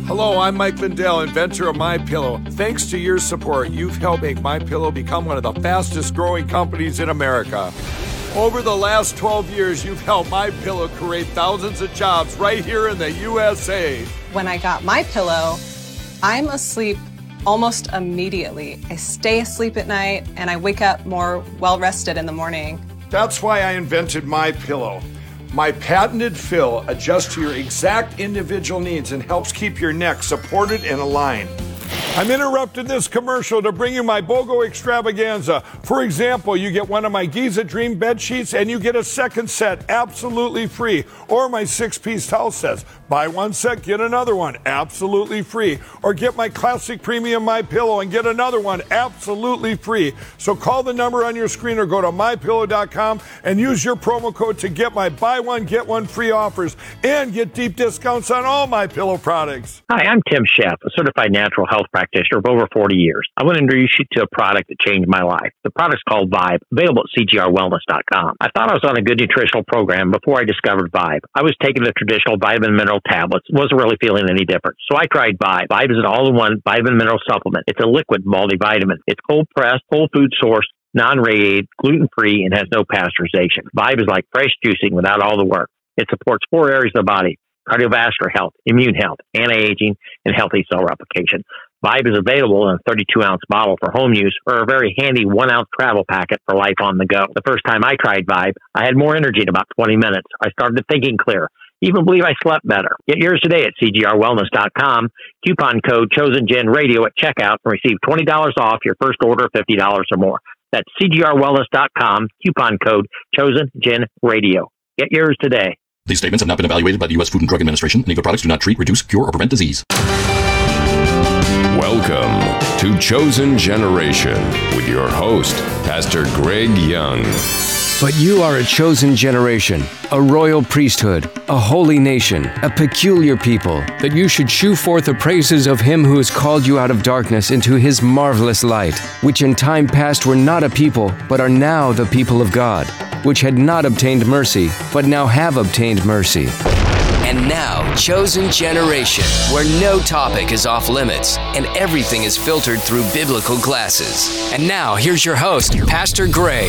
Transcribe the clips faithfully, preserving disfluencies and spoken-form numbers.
Hello, I'm Mike Lindell, inventor of MyPillow. Thanks to your support, you've helped make MyPillow become one of the fastest growing companies in America. Over the last twelve years, you've helped MyPillow create thousands of jobs right here in the U S A. When I got MyPillow, I'm asleep almost immediately. I stay asleep at night and I wake up more well-rested in the morning. That's why I invented MyPillow. My patented fill adjusts to your exact individual needs and helps keep your neck supported and aligned. I'm interrupting this commercial to bring you my BOGO extravaganza. For example, you get one of my Giza Dream bed sheets and you get a second set absolutely free. Or my six-piece towel sets. Buy one set, get another one absolutely free. Or get my classic premium MyPillow and get another one absolutely free. So call the number on your screen or go to my pillow dot com and use your promo code to get my buy one, get one free offers and get deep discounts on all MyPillow products. Hi, I'm Tim Sheff, a certified natural health practitioner of over forty years. I want to introduce you to a product that changed my life. The product's called Vibe, available at C G R wellness dot com. I thought I was on a good nutritional program before I discovered Vibe. I was taking the traditional vitamin mineral tablets, wasn't really feeling any different. So I tried Vibe. Vibe is an all-in-one vitamin mineral supplement. It's a liquid multivitamin. It's cold-pressed, whole food sourced, non-radiated, gluten-free, and has no pasteurization. Vibe is like fresh juicing without all the work. It supports four areas of the body: cardiovascular health, immune health, anti-aging, and healthy cell replication. Vibe is available in a thirty-two ounce bottle for home use or a very handy one ounce travel packet for life on the go. The first time I tried Vibe, I had more energy in about twenty minutes. I started thinking clear. Even believe I slept better. Get yours today at C G R wellness dot com. Coupon code ChosenGen Radio at checkout and receive twenty dollars off your first order of fifty dollars or more. That's C G R wellness dot com. Coupon code ChosenGen Radio. Get yours today. These statements have not been evaluated by the U S Food and Drug Administration. Any of the products do not treat, reduce, cure, or prevent disease. Welcome to Chosen Generation with your host, Pastor Greg Young. But you are a chosen generation, a royal priesthood, a holy nation, a peculiar people, that you should shew forth the praises of him who has called you out of darkness into his marvelous light, which in time past were not a people, but are now the people of God, which had not obtained mercy, but now have obtained mercy. And now, Chosen Generation, where no topic is off limits and everything is filtered through biblical glasses. And now, here's your host, Pastor Greg.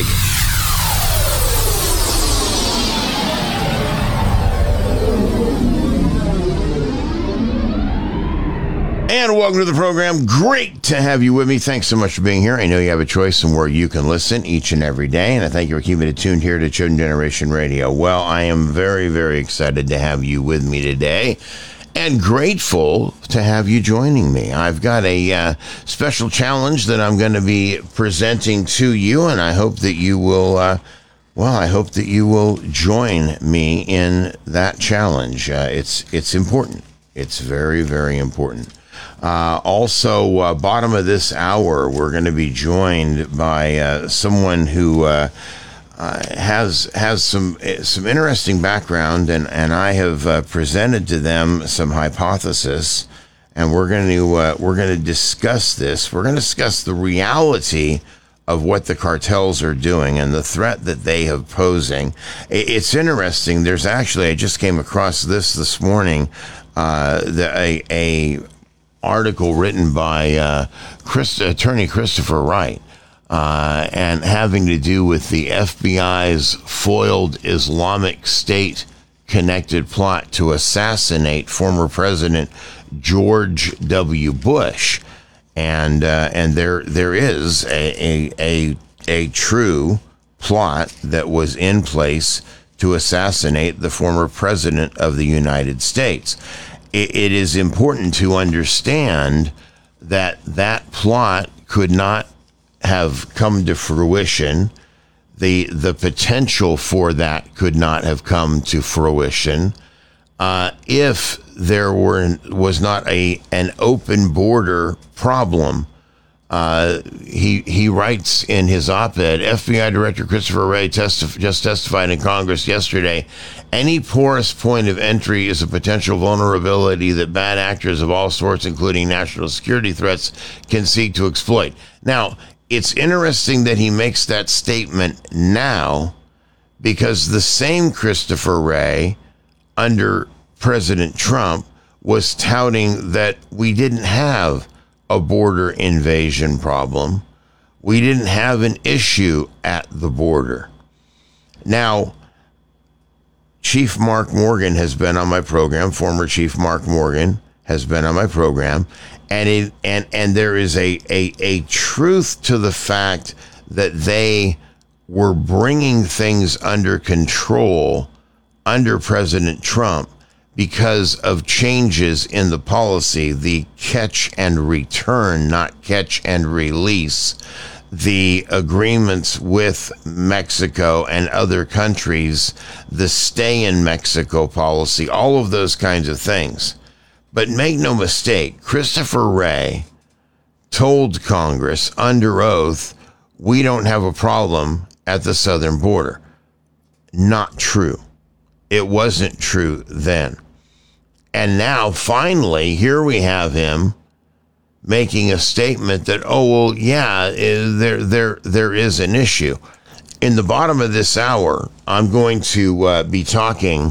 And welcome to the program. Great to have you with me. Thanks so much for being here. I know you have a choice in where you can listen each and every day, and I thank you for keeping it tuned here to Chosen Generation Radio. Well, I am very, very excited to have you with me today and grateful to have you joining me. I've got a uh, special challenge that I'm going to be presenting to you, and I hope that you will... Uh, Well, I hope that you will join me in that challenge. Uh, it's it's important. It's very, very important. Uh, also, uh, bottom of this hour, we're going to be joined by uh, someone who uh, uh, has has some some interesting background, and, and I have uh, presented to them some hypothesis, and we're going to uh, we're going to discuss this. We're going to discuss the reality of what the cartels are doing and the threat that they have posing. It's interesting. There's actually, I just came across this this morning, uh, the, a, a article written by uh, Chris, attorney Christopher Wright, uh, and having to do with the F B I's foiled Islamic State connected plot to assassinate former President George W. Bush. And uh, and there there is a, a a a true plot that was in place to assassinate the former president of the United States. It, it is important to understand that that plot could not have come to fruition. The the potential for that could not have come to fruition uh, if there were was not a an open border problem. Uh, he he writes in his op-ed, F B I Director Christopher Wray testif- just testified in Congress yesterday, any porous point of entry is a potential vulnerability that bad actors of all sorts, including national security threats, can seek to exploit. Now, it's interesting that he makes that statement now, because the same Christopher Wray under President Trump was touting that we didn't have a border invasion problem. We didn't have an issue at the border. Now, Chief Mark Morgan has been on my program. Former Chief Mark Morgan has been on my program. And it, and and there is a, a, a truth to the fact that they were bringing things under control under President Trump because of changes in the policy, the catch and return, not catch and release, the agreements with Mexico and other countries, the stay in Mexico policy, all of those kinds of things. But make no mistake, Christopher Wray told Congress under oath, we don't have a problem at the southern border. Not true. It wasn't true then. And now, finally, here we have him making a statement that, oh, well, yeah, there, there, there is an issue. In the bottom of this hour, I'm going to uh, be talking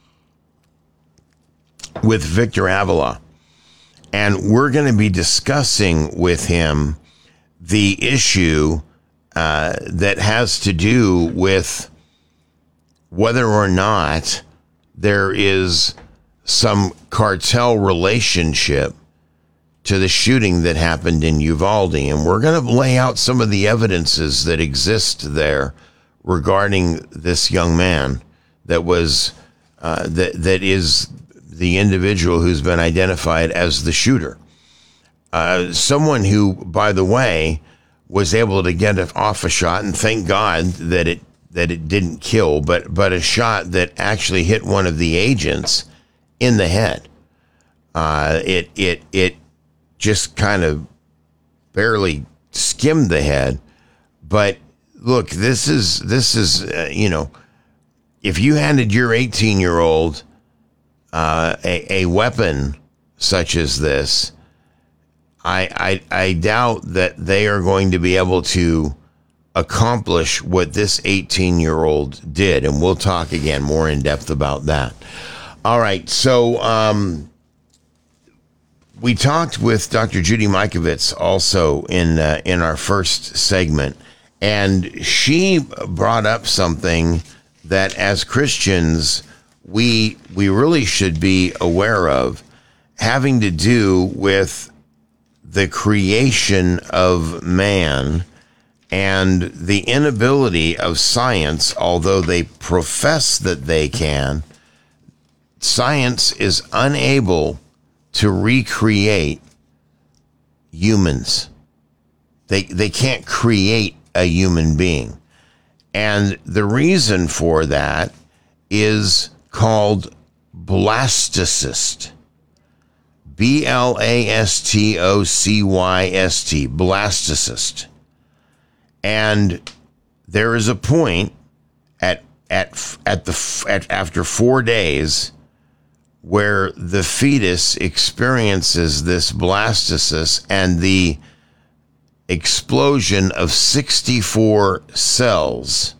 with Victor Avila, and we're going to be discussing with him the issue uh, that has to do with whether or not there is some cartel relationship to the shooting that happened in Uvalde. And we're going to lay out some of the evidences that exist there regarding this young man that was, uh, that, that is the individual who's been identified as the shooter. Uh, someone who, by the way, was able to get off a shot, and thank God that it, that it didn't kill, but, but a shot that actually hit one of the agents in the head. Uh, it, it, it just kind of barely skimmed the head. But look, this is, this is, uh, you know, if you handed your eighteen year old, uh, a, a weapon such as this, I, I, I doubt that they are going to be able to accomplish what this eighteen year old did. And we'll talk again more in depth about that. All right, so um, we talked with Doctor Judy Mikovits also in uh, in our first segment, and she brought up something that as Christians we we really should be aware of, having to do with the creation of man and the inability of science, although they profess that they can. Science is unable to recreate humans. They they can't create a human being. And the reason for that is called blastocyst. B L A S T O C Y S T, blastocyst. And there is a point at at at the at after four days where the fetus experiences this blastocyst and the explosion of sixty-four cells.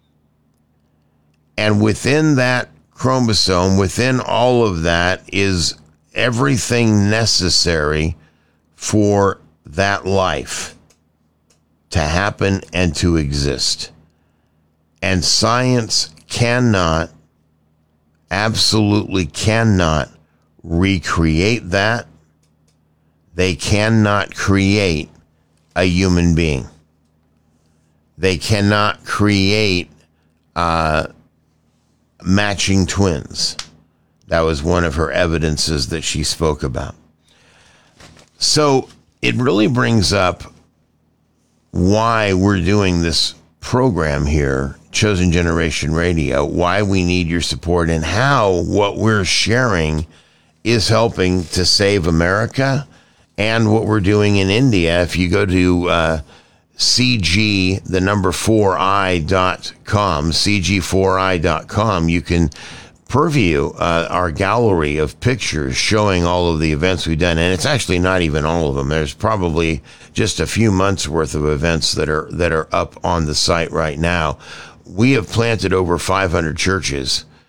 And within that chromosome, within all of that, is everything necessary for that life to happen and to exist. And science cannot, absolutely cannot recreate that. They cannot create a human being. They cannot create uh, matching twins. That was one of her evidences that she spoke about. So it really brings up why we're doing this program here, Chosen Generation Radio, why we need your support, and how what we're sharing is helping to save America, and what we're doing in India. If you go to uh, C G, the number four I dot com, C G four I dot com, you can preview uh, our gallery of pictures showing all of the events we've done. And it's actually not even all of them. There's probably just a few months worth of events that are that are up on the site right now. We have planted over five hundred churches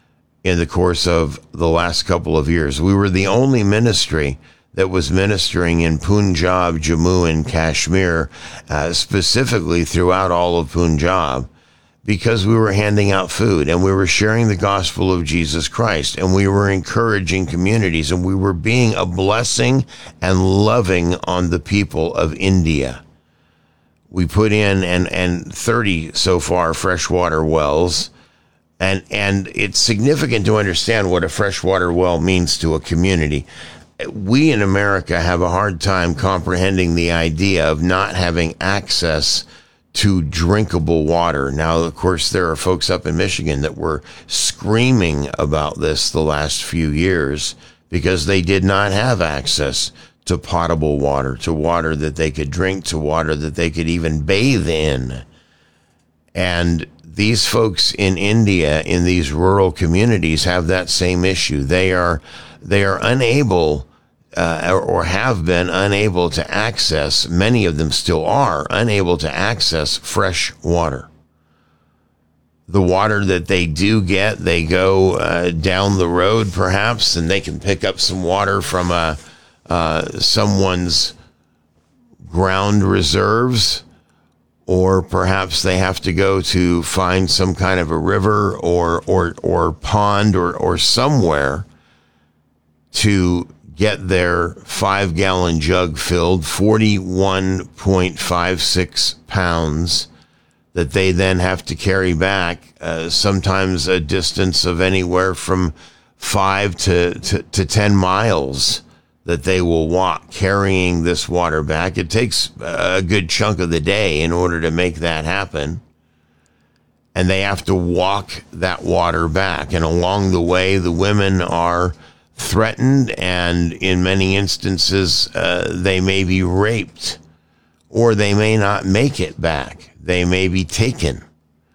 in the course of the last couple of years. We were the only ministry that was ministering in Punjab, Jammu, and Kashmir, uh, specifically throughout all of Punjab, because we were handing out food and we were sharing the gospel of Jesus Christ, and we were encouraging communities, and we were being a blessing and loving on the people of India. We put in and, and thirty so far freshwater wells. And and it's significant to understand what a freshwater well means to a community. We in America have a hard time comprehending the idea of not having access to drinkable water. Now, of course, there are folks up in Michigan that were screaming about this the last few years because they did not have access to potable water, to water that they could drink, to water that they could even bathe in. And these folks in India, in these rural communities, have that same issue. They are they are unable uh, or, or have been unable to access, many of them still are, unable to access fresh water. The water that they do get, they go uh, down the road perhaps, and they can pick up some water from a, uh, someone's ground reserves, or perhaps they have to go to find some kind of a river or or or pond or, or somewhere to get their five-gallon jug filled, forty-one point five six pounds, that they then have to carry back, uh, sometimes a distance of anywhere from five to, to, to ten miles that they will walk carrying this water back. It takes a good chunk of the day in order to make that happen. And they have to walk that water back. And along the way, the women are threatened, and in many instances, uh, they may be raped, or they may not make it back. They may be taken.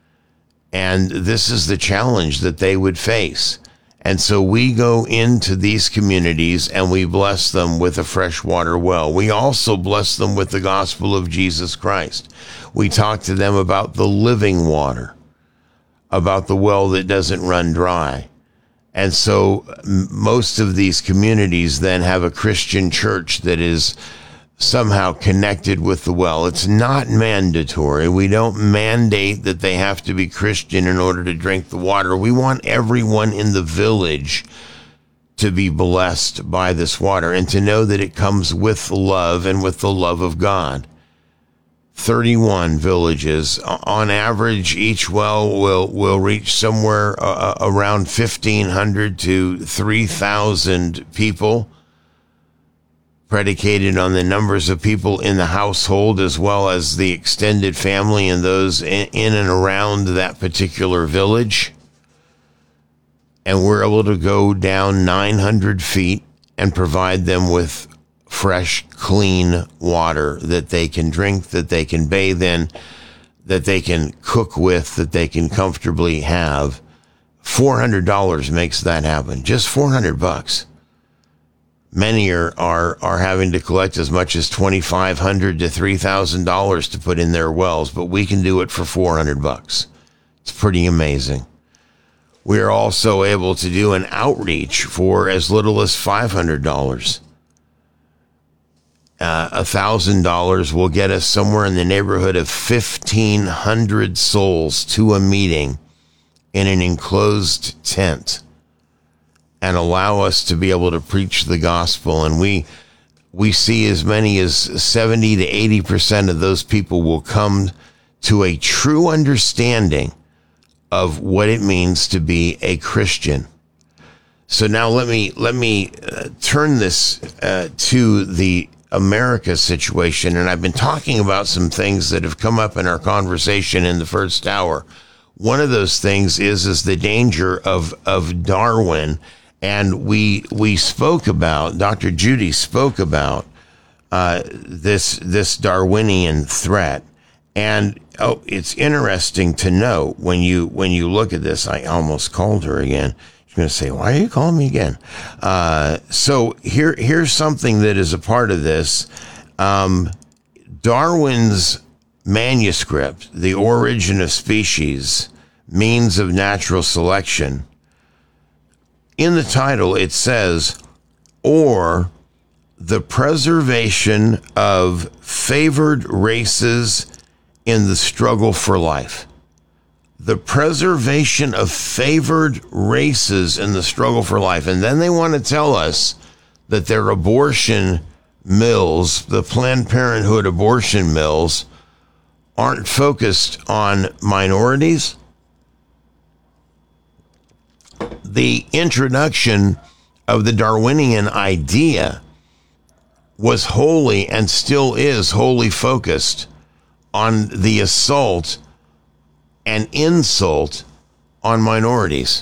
And this is the challenge that they would face. And so we go into these communities and we bless them with a freshwater well. We also bless them with the gospel of Jesus Christ. We talk to them about the living water, about the well that doesn't run dry. And so most of these communities then have a Christian church that is somehow connected with the well. It's not mandatory. We don't mandate that they have to be Christian in order to drink the water. We want everyone in the village to be blessed by this water and to know that it comes with love and with the love of God. thirty-one villages. On average, each well will, will reach somewhere uh, around fifteen hundred to three thousand people, predicated on the numbers of people in the household as well as the extended family and those in, in and around that particular village. And we're able to go down nine hundred feet and provide them with fresh, clean water that they can drink, that they can bathe in, that they can cook with, that they can comfortably have. four hundred dollars makes that happen. Just four hundred bucks. Many are, are, are having to collect as much as twenty-five hundred to three thousand dollars to put in their wells, but we can do it for four hundred bucks. It's pretty amazing. We are also able to do an outreach for as little as five hundred dollars. Uh, one thousand dollars will get us somewhere in the neighborhood of fifteen hundred souls to a meeting in an enclosed tent, and allow us to be able to preach the gospel. And we we see as many as seventy to eighty percent of those people will come to a true understanding of what it means to be a Christian. So now let me let me uh, turn this uh, to the America situation. And I've been talking about some things that have come up in our conversation in the first hour. One of those things is is the danger of of Darwin. And we we spoke about, Doctor Judy spoke about uh, this this Darwinian threat. And oh, it's interesting to know when you when you look at this. I almost called her again. She's going to say, "Why are you calling me again?" Uh, so here here's something that is a part of this. Um, Darwin's manuscript, The Origin of Species, Means of Natural Selection, in the title, it says, or the preservation of favored races in the struggle for life. The preservation of favored races in the struggle for life. And then they want to tell us that their abortion mills, the Planned Parenthood abortion mills, aren't focused on minorities. The introduction of the Darwinian idea was wholly and still is wholly focused on the assault and insult on minorities.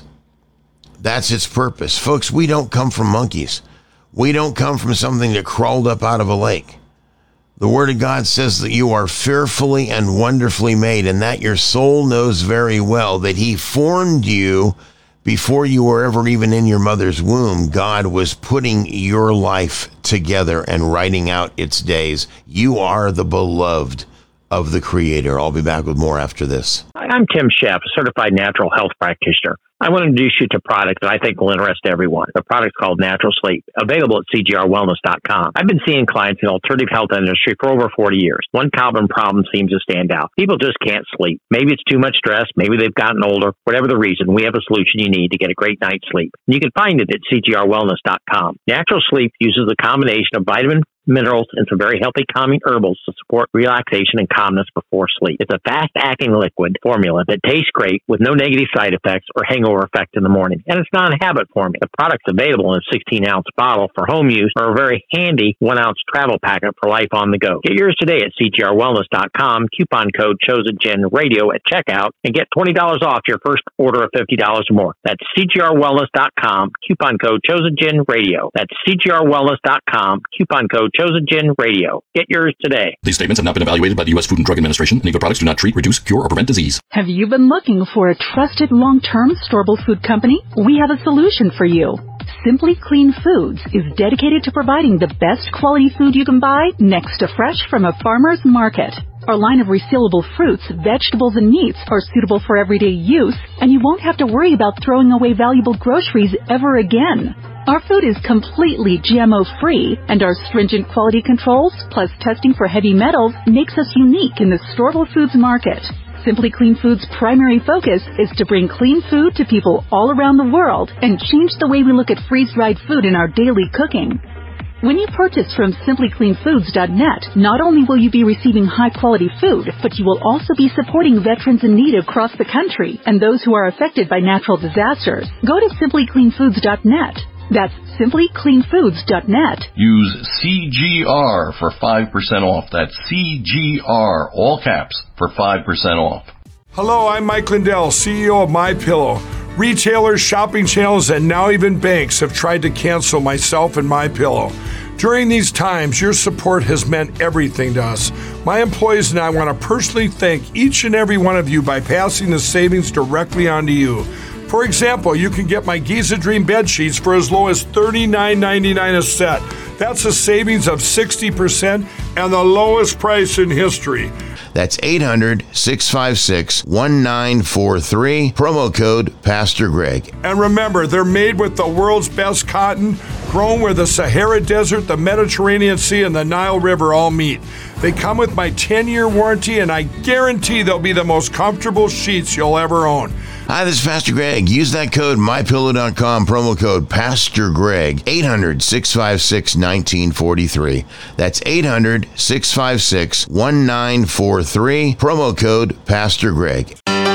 That's its purpose. Folks, we don't come from monkeys. We don't come from something that crawled up out of a lake. The Word of God says that you are fearfully and wonderfully made, and that your soul knows very well that He formed you before you were ever even in your mother's womb. God was putting your life together and writing out its days. You are the beloved of the Creator. I'll be back with more after this. I'm Tim Sheff, a certified natural health practitioner. I want to introduce you to a product that I think will interest everyone. The product's called Natural Sleep, available at C G R wellness dot com. I've been seeing clients in the alternative health industry for over forty years. One common problem seems to stand out. People just can't sleep. Maybe it's too much stress. Maybe they've gotten older. Whatever the reason, we have a solution you need to get a great night's sleep. And you can find it at C G R wellness dot com. Natural Sleep uses a combination of vitamin, minerals, and some very healthy calming herbals to support relaxation and calmness before sleep. It's a fast-acting liquid formula that tastes great with no negative side effects or hangover effect in the morning. And it's not a habit forming. The product's available in a sixteen-ounce bottle for home use or a very handy one-ounce travel packet for life on the go. Get yours today at C G R wellness dot com, coupon code ChosenGenRadio at checkout, and get twenty dollars off your first order of fifty dollars or more. That's C G R wellness dot com, coupon code ChosenGenRadio. That's C G R wellness dot com, coupon code ChosenGenRadio. Get yours today. These statements have not been evaluated by the U S Food and Drug Administration, and Evo products do not treat, reduce, cure, or prevent disease. Have you been looking for a trusted long-term storable food company? We have a solution for you. Simply Clean Foods is dedicated to providing the best quality food you can buy next to fresh from a farmer's market. Our line of resealable fruits, vegetables, and meats are suitable for everyday use, and you won't have to worry about throwing away valuable groceries ever again. Our food is completely G M O-free, and our stringent quality controls, plus testing for heavy metals, makes us unique in the storable foods market. Simply Clean Foods' primary focus is to bring clean food to people all around the world and change the way we look at freeze-dried food in our daily cooking. When you purchase from simply clean foods dot net, not only will you be receiving high-quality food, but you will also be supporting veterans in need across the country and those who are affected by natural disasters. Go to simply clean foods dot net. That's simply clean foods dot net. Use C G R for five percent off. That's C G R, all caps, for five percent off. Hello, I'm Mike Lindell, C E O of MyPillow. Retailers, shopping channels, and now even banks have tried to cancel myself and MyPillow. During these times, your support has meant everything to us. My employees and I want to personally thank each and every one of you by passing the savings directly on to you. For example, you can get my Giza Dream bed sheets for as low as thirty-nine ninety-nine a set. That's a savings of sixty percent and the lowest price in history. That's eight hundred, six five six, one nine four three, promo code Pastor Greg. And remember, they're made with the world's best cotton, grown where the Sahara Desert, the Mediterranean Sea, and the Nile River all meet. They come with my ten-year warranty, and I guarantee they'll be the most comfortable sheets you'll ever own. Hi, this is Pastor Greg. Use that code my pillow dot com, promo code Pastor Greg, eight hundred, six five six, one nine four three. That's eight hundred, six five six, one nine four three, promo code Pastor Greg.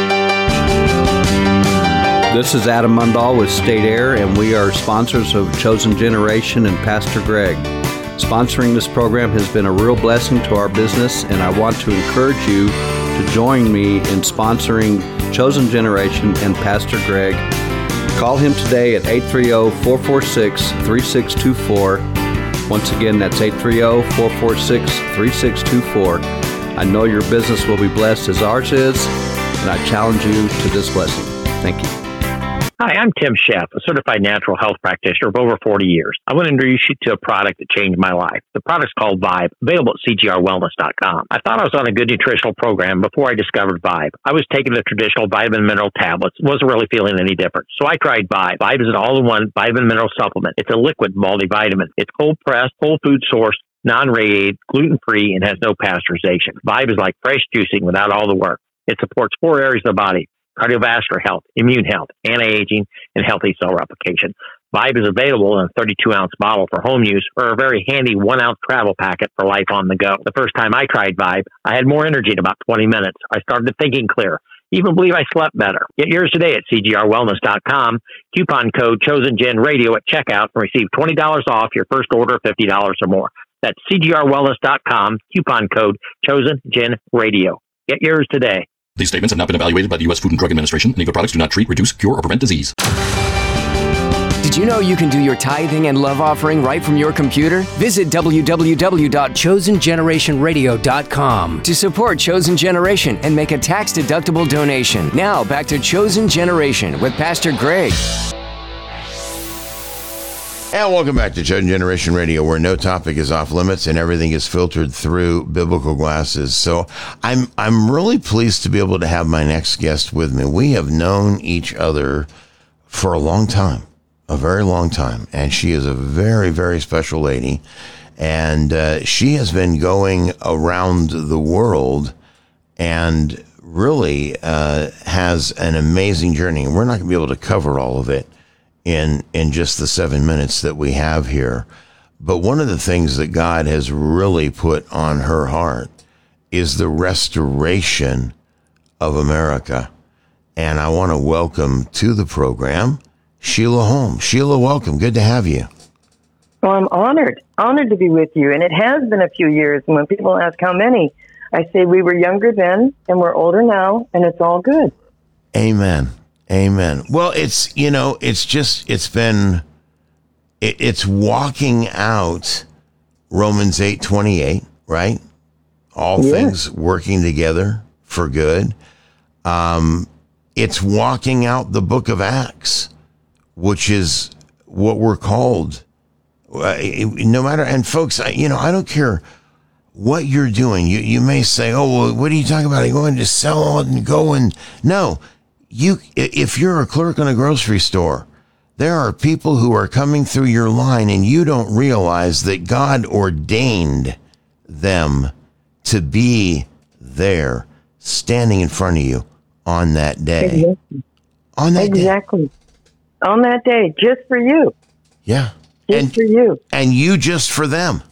This is Adam Mundahl with State Air, and we are sponsors of Chosen Generation and Pastor Greg. Sponsoring this program has been a real blessing to our business, and I want to encourage you to join me in sponsoring Chosen Generation and Pastor Greg. Call him today at eight three zero, four four six, three six two four. Once again, that's eight three zero, four four six, three six two four. I know your business will be blessed as ours is, and I challenge you to this blessing. Thank you. Hi, I'm Tim Sheff, a certified natural health practitioner of over forty years. I want to introduce you to a product that changed my life. The product's called Vibe, available at C G R wellness dot com. I thought I was on a good nutritional program before I discovered Vibe. I was taking the traditional vitamin mineral tablets, wasn't really feeling any different. So I tried Vibe. Vibe is an all-in-one vitamin mineral supplement. It's a liquid multivitamin. It's cold-pressed, whole food sourced, non-radiated, gluten-free, and has no pasteurization. Vibe is like fresh juicing without all the work. It supports four areas of the body: cardiovascular health, immune health, anti-aging, and healthy cell replication. Vibe is available in a thirty-two ounce bottle for home use or a very handy one ounce travel packet for life on the go. The first time I tried Vibe, I had more energy in about twenty minutes. I started thinking clear. Even believe I slept better. Get yours today at C G R wellness dot com. Coupon code ChosenGenRadio at checkout and receive twenty dollars off your first order of fifty dollars or more. That's C G R wellness dot com. Coupon code ChosenGenRadio. Get yours today. These statements have not been evaluated by the U S Food and Drug Administration. Any of the products do not treat, reduce, cure, or prevent disease. Did you know you can do your tithing and love offering right from your computer? Visit w w w dot chosen generation radio dot com to support Chosen Generation and make a tax-deductible donation. Now, back to Chosen Generation with Pastor Greg. And welcome back to Chosen Generation Radio, where no topic is off limits and everything is filtered through biblical glasses. So I'm I'm really pleased to be able to have my next guest with me. We have known each other for a long time, a very long time, and she is a very, very special lady. And uh, she has been going around the world and really uh, has an amazing journey. And we're not going to be able to cover all of it in in just the seven minutes that we have here. But one of the things that God has really put on her heart is the restoration of America. And I want to welcome to the program Sheila Holmes. Sheila, welcome. Good to have you. Well, I'm honored, honored to be with you. And it has been a few years. And when people ask how many, I say we were younger then and we're older now, and it's all good. Amen. Amen. Well, it's, you know, it's just, it's been, it, it's walking out Romans eight twenty-eight, right? All Yeah. things working together for good. Um, it's walking out the book of Acts, which is what we're called. Uh, no matter, and folks, I, you know, I don't care what you're doing. You, you may say, oh, well, what are you talking about? Are you going to sell out and go and, no. You, if you're a clerk in a grocery store, there are people who are coming through your line and you don't realize that God ordained them to be there standing in front of you on that day. Exactly. On that exactly. Day. On that day, just for you. Yeah. Just and, for you. And you just for them.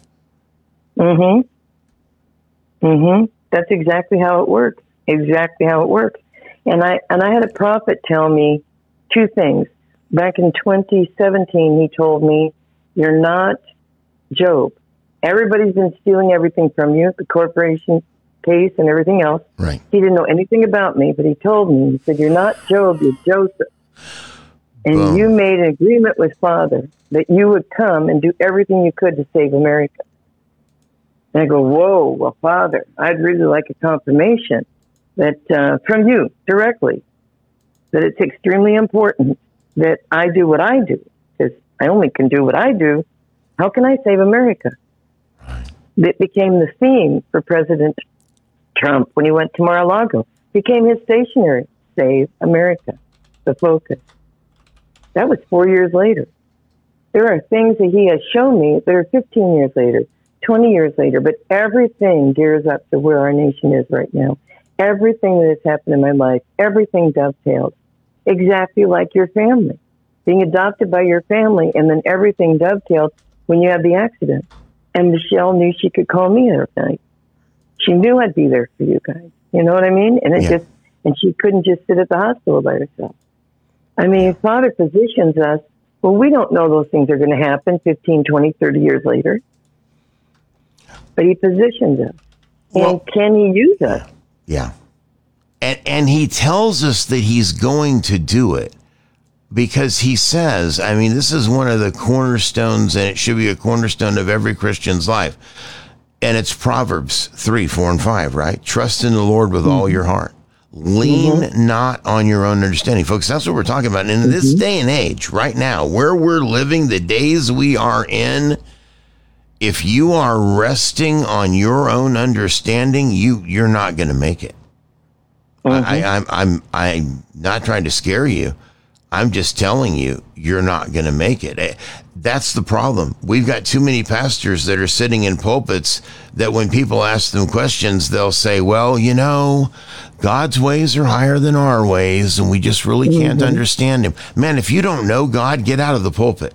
Mm-hmm. Mm-hmm. That's exactly how it works. Exactly how it works. And I and I had a prophet tell me two things. Back in twenty seventeen, he told me, you're not Job. Everybody's been stealing everything from you, the corporation case and everything else. Right. He didn't know anything about me, but he told me, he said, you're not Job, you're Joseph. And Boom. You made an agreement with Father that you would come and do everything you could to save America. And I go, whoa, well, Father, I'd really like a confirmation that uh, from you directly, that it's extremely important that I do what I do, because I only can do what I do. How can I save America? That became the theme for President Trump when he went to Mar-a-Lago. Became his stationery, Save America, the focus. That was four years later. There are things that he has shown me that are fifteen years later, twenty years later, but everything gears up to where our nation is right now. Everything that has happened in my life, everything dovetails, exactly like your family. Being adopted by your family, and then everything dovetailed when you had the accident. And Michelle knew she could call me every night. She knew I'd be there for you guys. You know what I mean? And it Yeah. just, and she couldn't just sit at the hospital by herself. I mean, Father positions us. Well, we don't know those things are going to happen fifteen, twenty, thirty years later. But he positions us. Well- and can he use us? Yeah. And, and he tells us that he's going to do it because he says, I mean, this is one of the cornerstones, and it should be a cornerstone of every Christian's life. And it's Proverbs three, four, and five, right? Trust in the Lord with all your heart. Lean Mm-hmm. not on your own understanding. Folks, that's what we're talking about. And in this Mm-hmm. day and age, right now, where we're living, the days we are in, if you are resting on your own understanding, you, you're not going to make it. Mm-hmm. I, I'm, I'm, I'm not trying to scare you. I'm just telling you, you're not going to make it. That's the problem. We've got too many pastors that are sitting in pulpits that when people ask them questions, they'll say, well, you know, God's ways are higher than our ways, and we just really can't Mm-hmm. understand him. Man, if you don't know God, get out of the pulpit.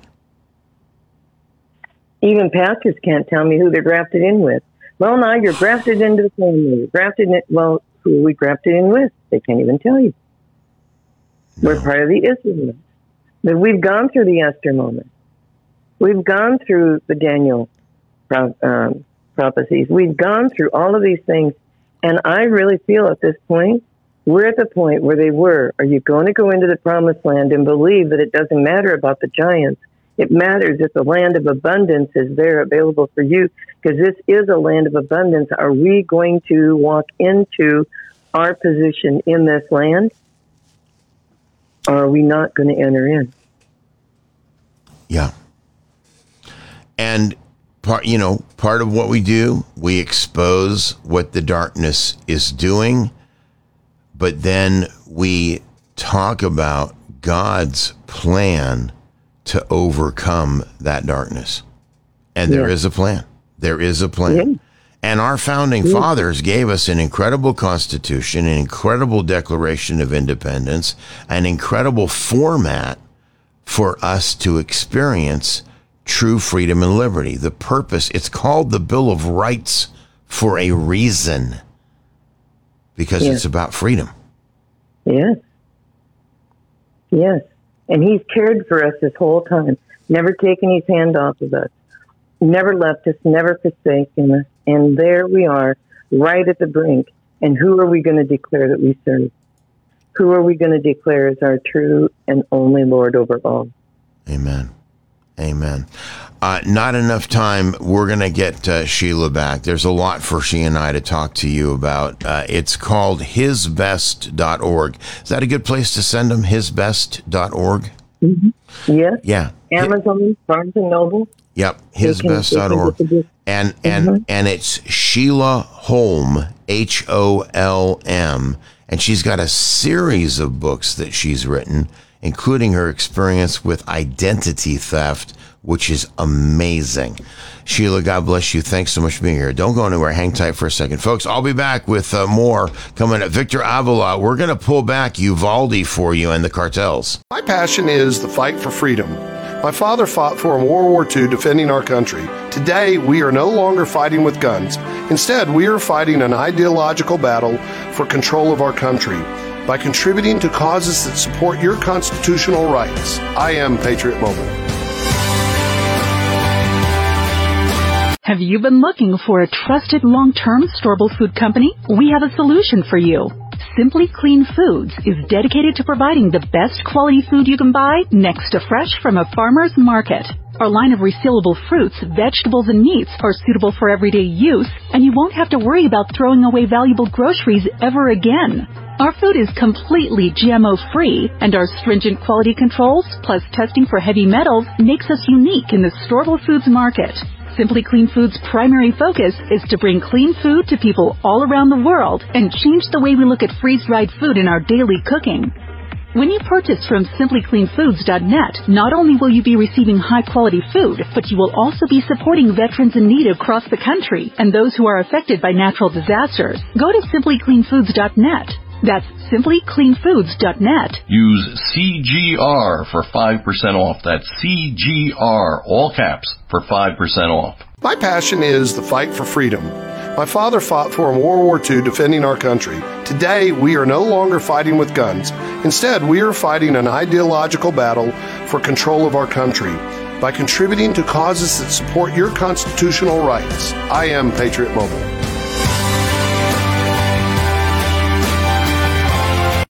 Even pastors can't tell me who they're grafted in with. Well, now you're grafted into the family. You're grafted in. Well, who are we grafted in with? They can't even tell you. No. We're part of the Israelites. But we've gone through the Esther moment. We've gone through the Daniel um, prophecies. We've gone through all of these things. And I really feel at this point, we're at the point where they were. Are you going to go into the promised land and believe that it doesn't matter about the giants? It matters if the land of abundance is there available for you, because this is a land of abundance. Are we going to walk into our position in this land? Or are we not going to enter in? Yeah. And part, you know, part of what we do, we expose what the darkness is doing, but then we talk about God's plan to overcome that darkness. And there Yeah. is a plan. There is a plan. Yeah. And our founding Yeah. fathers gave us an incredible constitution, an incredible declaration of independence, an incredible format for us to experience true freedom and liberty. The purpose, it's called the Bill of Rights for a reason, because Yeah. it's about freedom. Yes. Yes. And he's cared for us this whole time, never taken his hand off of us, never left us, never forsaken us. And there we are, right at the brink. And who are we going to declare that we serve? Who are we going to declare as our true and only Lord over all? Amen. Amen. Uh, not enough time. We're going to get uh, Sheila back. There's a lot for she and I to talk to you about. Uh, it's called his best dot org. Is that a good place to send them? his best dot org? Mm-hmm. Yes. Yeah. Amazon, Barnes and Noble. Yep. his best dot org. And, and, Mm-hmm. and it's Sheila Holm, H O L M. And she's got a series of books that she's written, including her experience with identity theft, which is amazing. Sheila, God bless you. Thanks so much for being here. Don't go anywhere. Hang tight for a second. Folks, I'll be back with uh, more coming up. Victor Avila, we're going to pull back Uvalde for you and the cartels. My passion is the fight for freedom. My father fought for in World War Two, defending our country. Today, we are no longer fighting with guns. Instead, we are fighting an ideological battle for control of our country by contributing to causes that support your constitutional rights. I am Patriot Mobile. Have you been looking for a trusted long-term storable food company? We have a solution for you. Simply Clean Foods is dedicated to providing the best quality food you can buy next to fresh from a farmer's market. Our line of resealable fruits, vegetables, and meats are suitable for everyday use, and you won't have to worry about throwing away valuable groceries ever again. Our food is completely G M O-free, and our stringent quality controls, plus testing for heavy metals, makes us unique in the storable foods market. Simply Clean Foods' primary focus is to bring clean food to people all around the world and change the way we look at freeze-dried food in our daily cooking. When you purchase from simply clean foods dot net, not only will you be receiving high-quality food, but you will also be supporting veterans in need across the country and those who are affected by natural disasters. Go to simply clean foods dot net. That's simply clean foods dot net. Use C G R for five percent off. That's C G R, all caps, for five percent off. My passion is the fight for freedom. My father fought for in World War Two, defending our country. Today, we are no longer fighting with guns. Instead, we are fighting an ideological battle for control of our country by contributing to causes that support your constitutional rights. I am Patriot Mobile.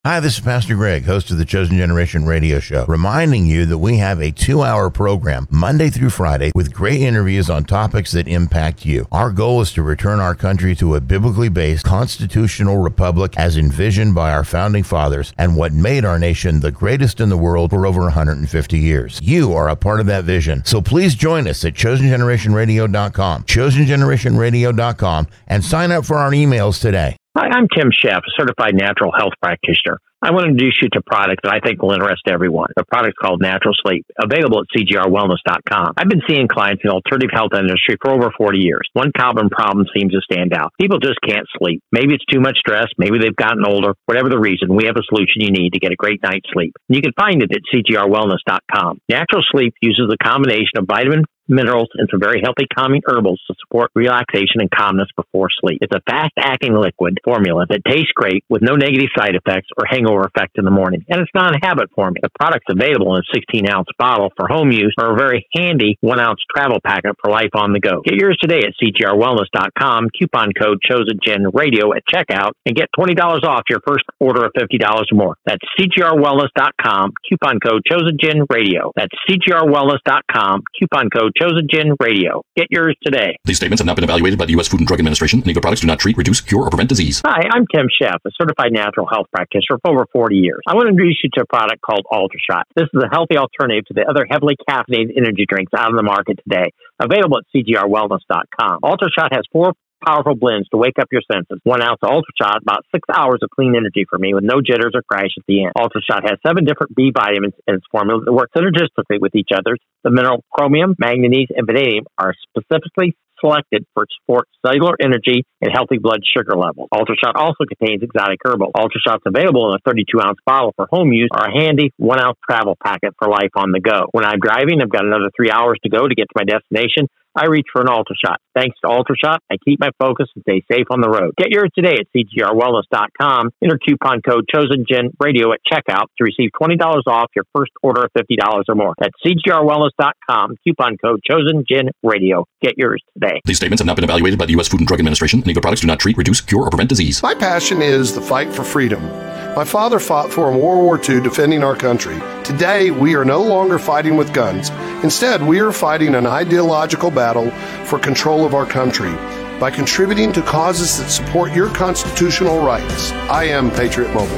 Hi, this is Pastor Greg, host of the Chosen Generation Radio Show, reminding you that we have a two-hour program Monday through Friday with great interviews on topics that impact you. Our goal is to return our country to a biblically based constitutional republic as envisioned by our founding fathers and what made our nation the greatest in the world for over one hundred fifty years. You are a part of that vision, so please join us at chosen generation radio dot com, chosen generation radio dot com, and sign up for our emails today. Hi, I'm Tim Sheff, a certified natural health practitioner. I want to introduce you to a product that I think will interest everyone. The product's called Natural Sleep, available at c g r wellness dot com. I've been seeing clients in the alternative health industry for over forty years. One common problem seems to stand out. People just can't sleep. Maybe it's too much stress. Maybe they've gotten older. Whatever the reason, we have a solution you need to get a great night's sleep. You can find it at c g r wellness dot com. Natural Sleep uses a combination of vitamin, minerals, and some very healthy calming herbals to support relaxation and calmness before sleep. It's a fast-acting liquid formula that tastes great with no negative side effects or hangover effect in the morning. And it's non-habit forming. The product's available in a sixteen ounce bottle for home use or a very handy one ounce travel packet for life on the go. Get yours today at c g r wellness dot com, coupon code ChosenGenRadio at checkout, and get twenty dollars off your first order of fifty dollars or more. That's c g r wellness dot com, coupon code ChosenGenRadio. That's c g r wellness dot com, coupon code Chosen Gen Radio. Get yours today. These statements have not been evaluated by the U S Food and Drug Administration. Any of the products do not treat, reduce, cure, or prevent disease. Hi, I'm Tim Sheff, a certified natural health practitioner for over forty years. I want to introduce you to a product called UltraShot. This is a healthy alternative to the other heavily caffeinated energy drinks out on the market today. Available at c g r wellness dot com. UltraShot has four powerful blends to wake up your senses. One ounce of UltraShot, about six hours of clean energy for me with no jitters or crash at the end. UltraShot has seven different B vitamins in its formula that work synergistically with each other. The mineral chromium, manganese, and vanadium are specifically selected for support cellular energy and healthy blood sugar levels. UltraShot also contains exotic herbals. UltraShot's available in a thirty-two ounce bottle for home use or a handy one ounce travel packet for life on the go. When I'm driving, I've got another three hours to go to get to my destination. I reach for an UltraShot. Thanks to UltraShot, I keep my focus and stay safe on the road. Get yours today at c g r wellness dot com. Enter coupon code ChosenGenRadio at checkout to receive twenty dollars off your first order of fifty dollars or more. That's c g r wellness dot com, coupon code ChosenGenRadio. Get yours today. These statements have not been evaluated by the U S Food and Drug Administration. Any of the products do not treat, reduce, cure, or prevent disease. My passion is the fight for freedom. My father fought for in World War Two defending our country. Today, we are no longer fighting with guns. Instead, we are fighting an ideological battle for control of our country by contributing to causes that support your constitutional rights. I am Patriot Mobile.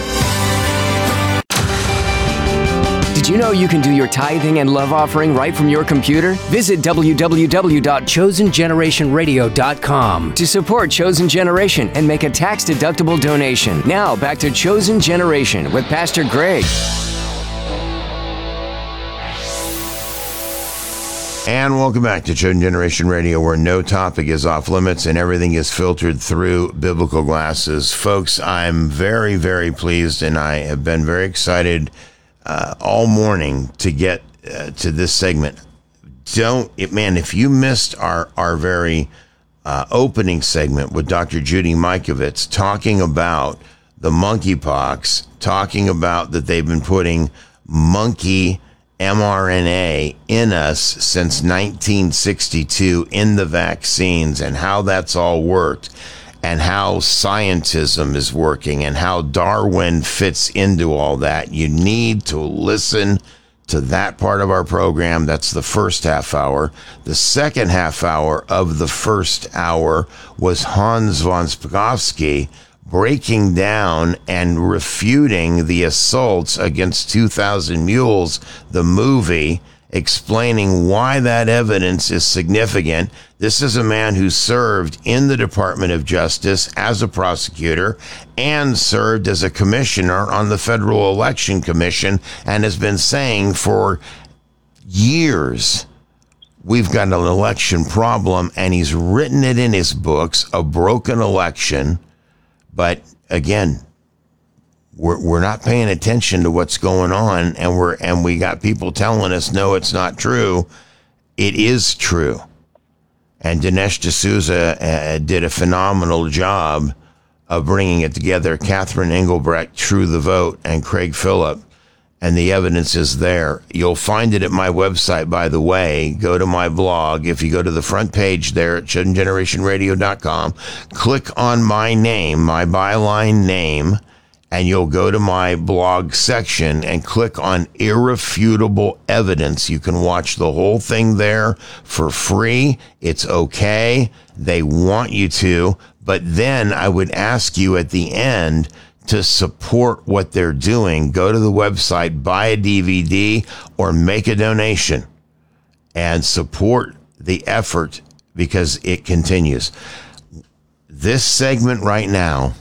Did you know you can do your tithing and love offering right from your computer? Visit w w w dot chosen generation radio dot com to support Chosen Generation and make a tax-deductible donation. Now, back to Chosen Generation with Pastor Greg. And welcome back to Chosen Generation Radio, where no topic is off limits and everything is filtered through biblical glasses. Folks, I'm very, very pleased, and I have been very excited Uh, all morning to get uh, to this segment. Don't, it, man, if you missed our, our very uh, opening segment with Doctor Judy Mikovits talking about the monkeypox, talking about that they've been putting monkey mRNA in us since nineteen sixty-two in the vaccines and how that's all worked, and how scientism is working and how Darwin fits into all that. You need to listen to that part of our program. That's the first half hour. The second half hour of the first hour was Hans von Spakovsky breaking down and refuting the assaults against two thousand Mules, the movie, explaining why that evidence is significant. This is a man who served in the Department of Justice as a prosecutor and served as a commissioner on the Federal Election Commission and has been saying for years, we've got an election problem, and he's written it in his books, A Broken Election. But again, We're, we're not paying attention to what's going on, and we're and we got people telling us, no, it's not true. It is true. And Dinesh D'Souza uh, did a phenomenal job of bringing it together. Catherine Engelbrecht, True the Vote, and Craig Phillip, and the evidence is there. You'll find it at my website, by the way. Go to my blog. If you go to the front page there at chosen generation radio dot com, click on my name, my byline name, and you'll go to my blog section and click on irrefutable evidence. You can watch the whole thing there for free. It's okay. They want you to. But then I would ask you at the end to support what they're doing. Go to the website, buy a D V D, or make a donation and support the effort because it continues. This segment right now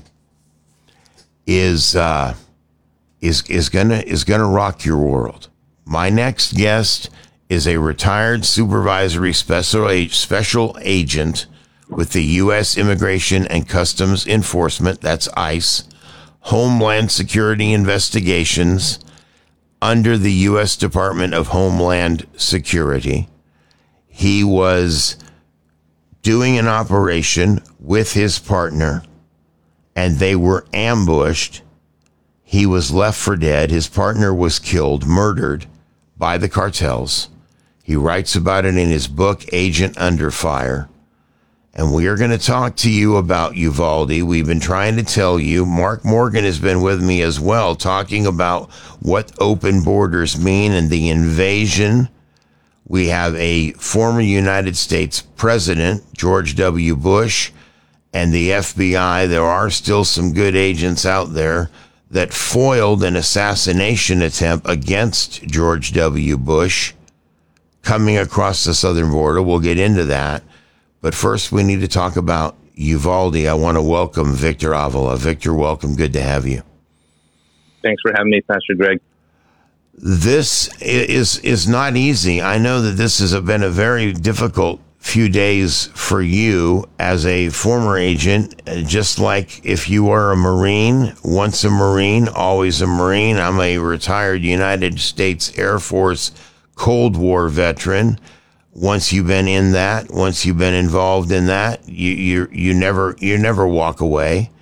is uh, is is gonna is gonna rock your world. My next guest is a retired supervisory special special agent with the U S Immigration and Customs Enforcement, that's ICE, Homeland Security Investigations under the U S Department of Homeland Security. He was doing an operation with his partner, and they were ambushed. He was left for dead. His partner was killed, murdered by the cartels. He writes about it in his book, Agent Under Fire. And we are going to talk to you about Uvalde. We've been trying to tell you. Mark Morgan has been with me as well, talking about what open borders mean and the invasion. We have a former United States president, George W. Bush, and the F B I. There are still some good agents out there that foiled an assassination attempt against George W. Bush coming across the southern border. We'll get into that. But first, we need to talk about Uvalde. I want to welcome Victor Avila. Victor, welcome. Good to have you. Thanks for having me, Pastor Greg. This is is not easy. I know that this has been a very difficult few days for you as a former agent, just like if you are a Marine, once a Marine, always a Marine. I'm a retired United States Air Force Cold War veteran. Once you've been in that, once you've been involved in that, you you you never you never walk away.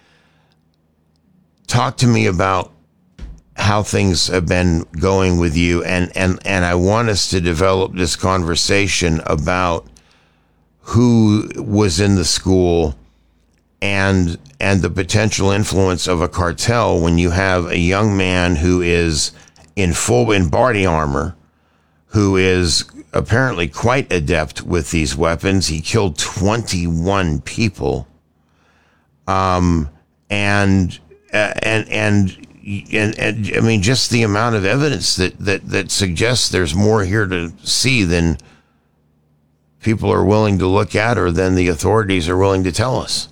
Talk to me about how things have been going with you, and and and I want us to develop this conversation about who was in the school and and the potential influence of a cartel when you have a young man who is in full in body armor, who is apparently quite adept with these weapons. He killed twenty-one people. Um, and, uh, and, and, and, and, I mean, just the amount of evidence that, that, that suggests there's more here to see than people are willing to look at or than the authorities are willing to tell us.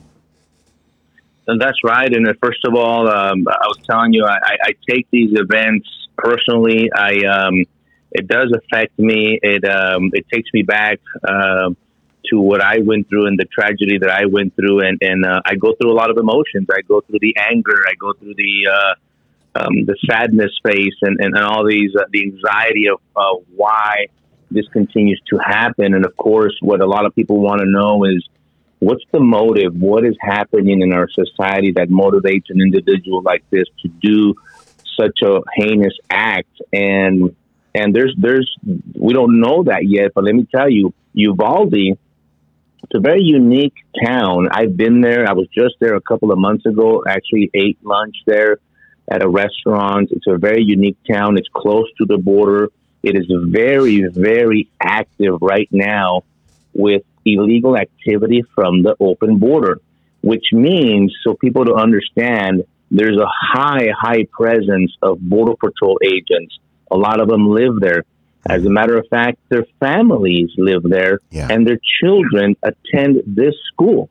And that's right. And first of all, um, I was telling you, I, I take these events personally. I, um, It does affect me. It um, it takes me back uh, to what I went through and the tragedy that I went through, and and uh, I go through a lot of emotions. I go through the anger. I go through the uh, um, the sadness phase, and, and, and all these uh, the anxiety of uh, why this continues to happen. And of course, what a lot of people want to know is what's the motive? What is happening in our society that motivates an individual like this to do such a heinous act? And And there's, there's, we don't know that yet, but let me tell you, Uvalde, it's a very unique town. I've been there. I was just there a couple of months ago, actually ate lunch there at a restaurant. It's a very unique town. It's close to the border. It is very, very active right now with illegal activity from the open border, which means, so people to understand, there's a high, high presence of Border Patrol agents. A lot of them live there. As a matter of fact, their families live there, yeah. and their children attend this school.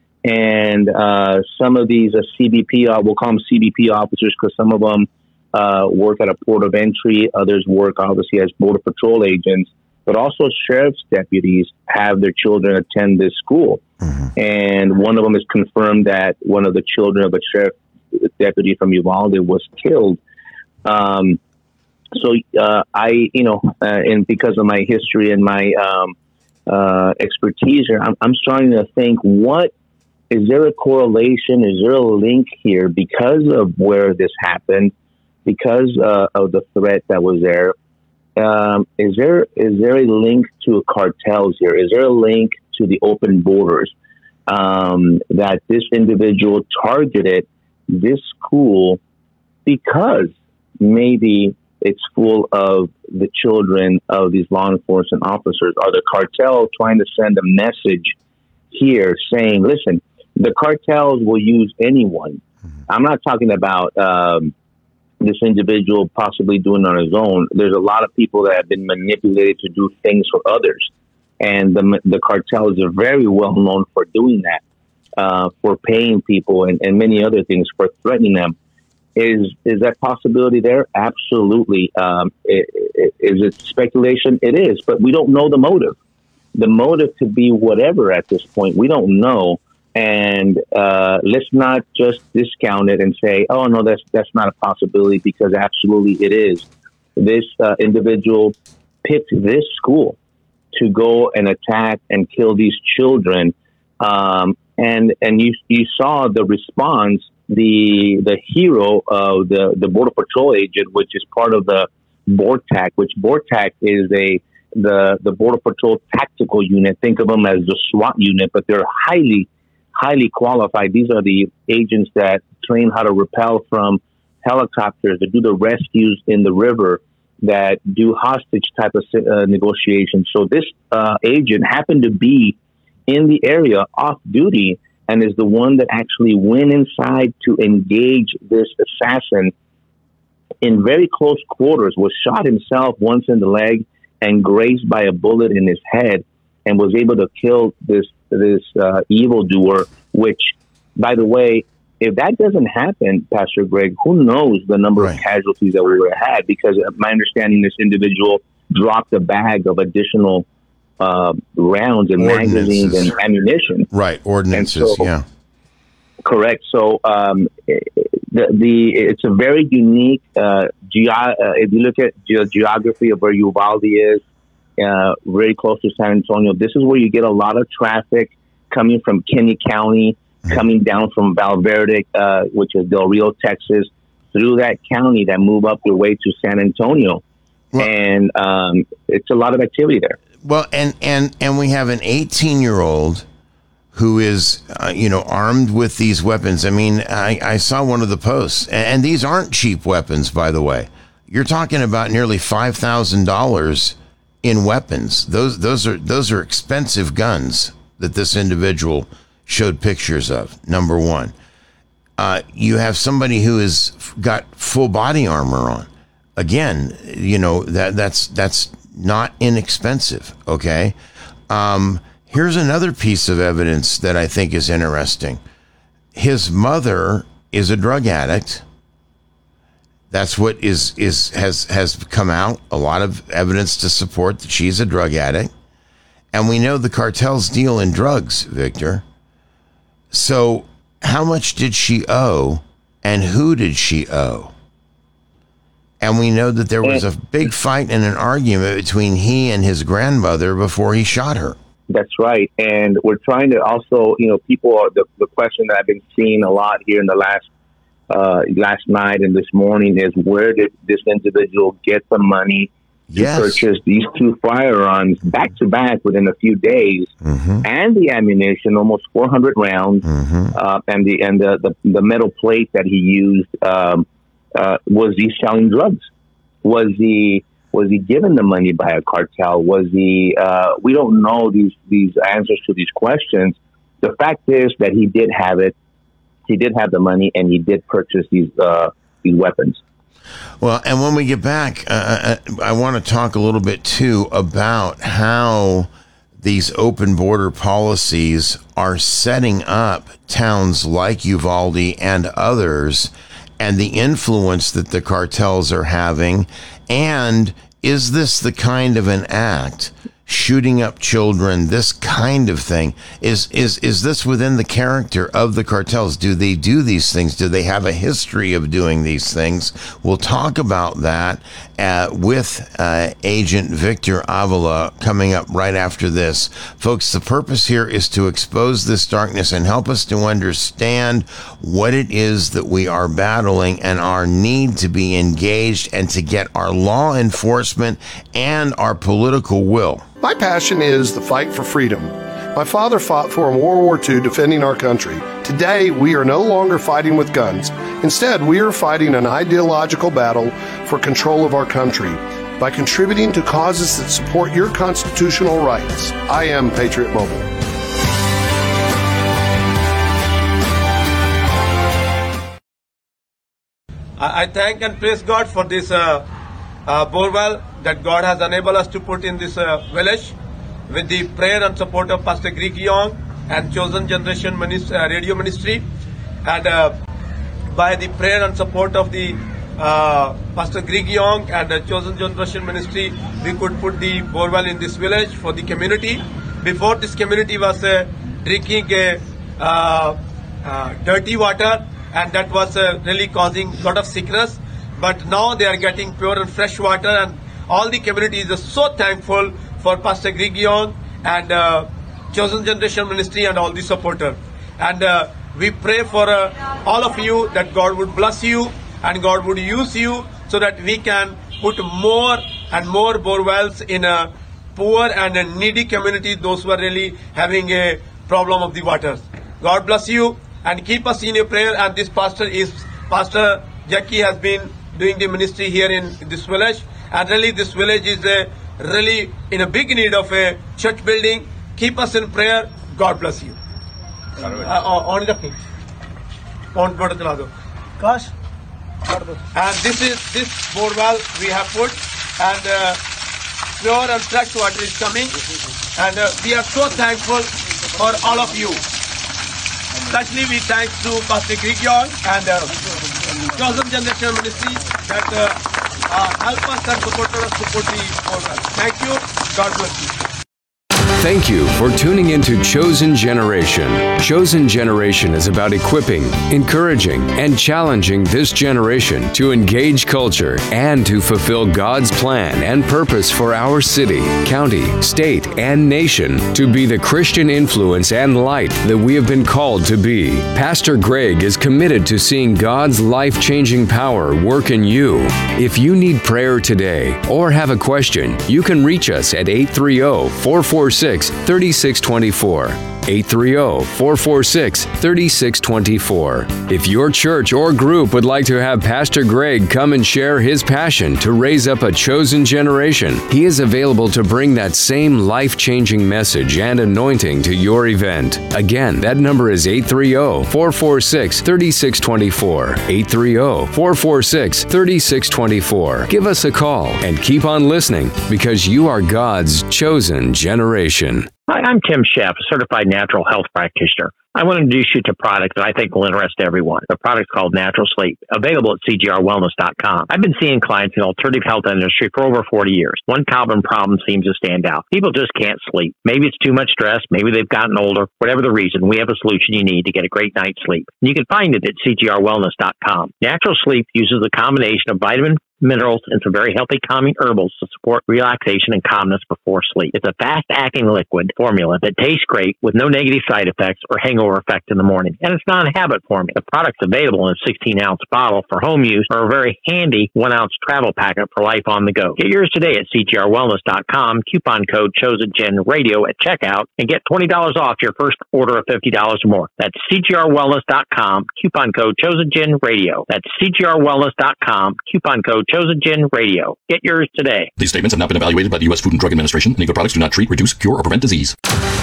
And uh, some of these uh, C B P, uh, we'll call them C B P officers because some of them uh, work at a port of entry. Others work, obviously, as Border Patrol agents. But also sheriff's deputies have their children attend this school. Mm-hmm. And one of them has confirmed that one of the children of a sheriff deputy from Uvalde was killed. Um So uh, I, you know, uh, and because of my history and my um, uh, expertise here, I'm, I'm starting to think, what is there a correlation? Is there a link here because of where this happened, because uh, of the threat that was there? Um, is there is there a link to cartels here? Is there a link to the open borders um, that this individual targeted this school because maybe it's full of the children of these law enforcement officers. Are the cartel trying to send a message here saying, listen, the cartels will use anyone. Mm-hmm. I'm not talking about um, this individual possibly doing it on his own. There's a lot of people that have been manipulated to do things for others. And the, the cartels are very well known for doing that, uh, for paying people and, and many other things, for threatening them. Is is that possibility there? Absolutely. Um, it, it, is it speculation? It is, but we don't know the motive. The motive could be whatever at this point. We don't know. And uh, let's not just discount it and say, oh, no, that's that's not a possibility, because absolutely it is. This uh, individual picked this school to go and attack and kill these children. Um, and and you you saw the response. The the hero of the, the Border Patrol agent, which is part of the BORTAC, which BORTAC is a the, the Border Patrol tactical unit. Think of them as the SWAT unit, but they're highly, highly qualified. These are the agents that train how to rappel from helicopters, that do the rescues in the river, that do hostage type of uh, negotiations. So this uh, agent happened to be in the area off duty, and is the one that actually went inside to engage this assassin in very close quarters, was shot himself once in the leg and grazed by a bullet in his head, and was able to kill this this uh, evildoer, which, by the way, if that doesn't happen, Pastor Greg, who knows the number right. of casualties that we would have had, because my understanding, this individual dropped a bag of additional Uh, rounds and magazines and ammunition. Right, ordinances, so, yeah. Correct. So um, the, the it's a very unique, uh, ge- uh, if you look at the geography of where Uvalde is, uh, very close to San Antonio, this is where you get a lot of traffic coming from Kinney County, mm-hmm. coming down from Val Verde, uh, which is Del Rio, Texas, through that county that move up their way to San Antonio. Well, and um, it's a lot of activity there. Well, and, and, and we have an eighteen-year-old who is, uh, you know, armed with these weapons. I mean, I, I saw one of the posts, and, and these aren't cheap weapons, by the way. You're talking about nearly five thousand dollars in weapons. Those those are those are expensive guns that this individual showed pictures of, number one. Uh, you have somebody who has got full body armor on. Again, you know, that that's that's not inexpensive, okay? Um, here's another piece of evidence that I think is interesting. His mother is a drug addict. That's what is is has has come out. A lot of evidence to support that she's a drug addict. And we know the cartels deal in drugs, Victor. So how much did she owe, and who did she owe? And we know that there was a big fight and an argument between he and his grandmother before he shot her. That's right. And we're trying to also, you know, people are, the, the question that I've been seeing a lot here in the last uh, last night and this morning is, where did this individual get the money to yes. purchase these two firearms back to back within a few days, mm-hmm. and the ammunition, almost four hundred rounds, mm-hmm. uh, and the and the, the, the metal plate that he used. Um, Uh, was he selling drugs? Was he was he given the money by a cartel? Was he? Uh, we don't know these these answers to these questions. The fact is that he did have it. He did have the money, and he did purchase these uh, these weapons. Well, and when we get back, uh, I want to talk a little bit too about how these open border policies are setting up towns like Uvalde and others, and the influence that the cartels are having. And is this the kind of an act, shooting up children, this kind of thing, is is is this within the character of the cartels? Do they do these things? Do they have a history of doing these things? We'll talk about that uh, with uh, Agent Victor Avila coming up right after this. Folks, the purpose here is to expose this darkness and help us to understand what it is that we are battling and our need to be engaged and to get our law enforcement and our political will. My passion is the fight for freedom. My father fought for in World War Two defending our country. Today, we are no longer fighting with guns. Instead, we are fighting an ideological battle for control of our country by contributing to causes that support your constitutional rights. I am Patriot Mobile. I thank and praise God for this uh, uh, borewell that God has enabled us to put in this uh, village with the prayer and support of Pastor Greg Young and Chosen Generation Ministry, uh, Radio Ministry, and uh, by the prayer and support of the uh, Pastor Greg Young and the Chosen Generation Ministry, we could put the borewell in this village for the community. Before, this community was uh, drinking uh, uh, uh, dirty water, and that was uh, really causing a lot of sickness. But now they are getting pure and fresh water, and all the community is so thankful for Pastor Greg Young and uh, Chosen Generation Ministry and all the supporters. And uh, we pray for uh, all of you that God would bless you and God would use you so that we can put more and more borewells in a poor and a needy community, those who are really having a problem of the waters. God bless you and keep us in your prayer. And this pastor is, Pastor Jackie has been doing the ministry here in this village. And really this village is a, really in a big need of a church building. Keep us in prayer. God bless you. On the king. Gosh. And this is this borewell we have put, and uh, pure and fresh water is coming. And uh, we are so thankful for all of you. Especially we thank to Pastor Greg Young and uh, Chosen Generation Ministry that uh, uh, help us and support us to put the borewell. Thank you. God bless you. Thank you for tuning into Chosen Generation. Chosen Generation is about equipping, encouraging, and challenging this generation to engage culture and to fulfill God's plan and purpose for our city, county, state, and nation to be the Christian influence and light that we have been called to be. Pastor Greg is committed to seeing God's life-changing power work in you. If you need prayer today or have a question, you can reach us at eight three zero, four four six, three six two four. eight three zero, four four six, three six two four. If your church or group would like to have Pastor Greg come and share his passion to raise up a chosen generation, he is available to bring that same life-changing message and anointing to your event. Again, that number is eight three zero, four four six, three six two four. eight three zero, four four six, three six two four. Give us a call and keep on listening because you are God's chosen generation. Hi, I'm Tim Sheff, a certified natural health practitioner. I want to introduce you to a product that I think will interest everyone. The product's called Natural Sleep, available at C G R wellness dot com. I've been seeing clients in the alternative health industry for over forty years. One common problem seems to stand out. People just can't sleep. Maybe it's too much stress. Maybe they've gotten older. Whatever the reason, we have a solution you need to get a great night's sleep. And you can find it at C G R wellness dot com. Natural Sleep uses a combination of vitamin, minerals, and some very healthy calming herbals to support relaxation and calmness before sleep. It's a fast-acting liquid formula that tastes great with no negative side effects or hangover effect in the morning. And it's non-habit forming. The product's available in a sixteen ounce bottle for home use or a very handy one ounce travel packet for life on the go. Get yours today at C G R wellness dot com, coupon code ChosenGenRadio at checkout, and get twenty dollars off your first order of fifty dollars or more. That's C G R wellness dot com, coupon code ChosenGenRadio. That's C G R wellness dot com, coupon code ChosenGenRadio. Get yours today. These statements have not been evaluated by the U S Food and Drug Administration. Any of the products do not treat, reduce, cure, or prevent disease.